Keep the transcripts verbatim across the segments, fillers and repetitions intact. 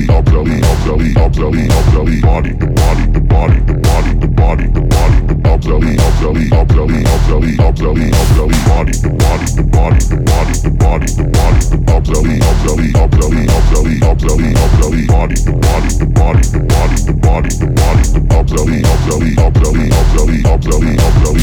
up belly, up belly, up belly, up belly, body, the body, the body, the body, the body, the body, up belly, up belly, up belly, up belly, up belly, up belly, body, the body, the body, the body, the body, the body, up belly, up belly, up belly, up belly, up belly, up belly, body, the body, the body, the body, the body, the body, up belly, up belly, up belly, up belly, up belly, up belly.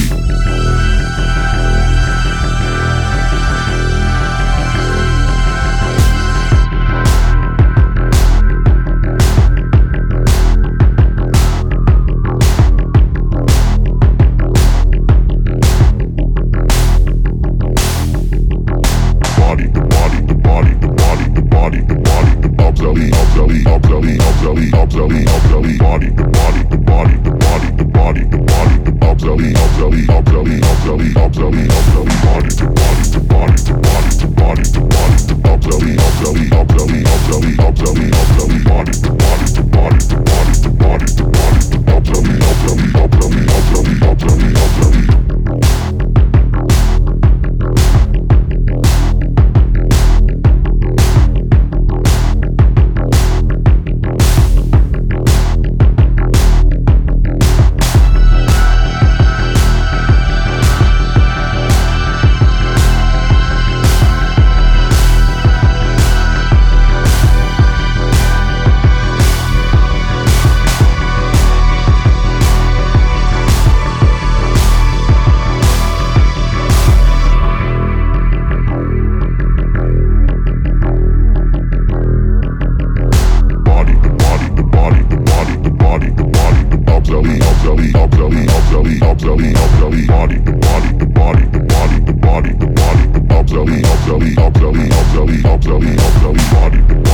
Body, the body, the body, the body, the body, the body, up belly, up belly, up belly, up belly, up belly, up belly, body, the body, the body, the body, the body, the body, up belly, up belly, up belly, up belly, up belly, up belly, body, the body, the body, the body, the body, the body, up belly, up belly, up belly, up belly, up belly, up belly. Up belly, up belly, body, the body, the body, the body, the body, the body, up belly, up belly, up belly, up belly, up belly, up belly, body.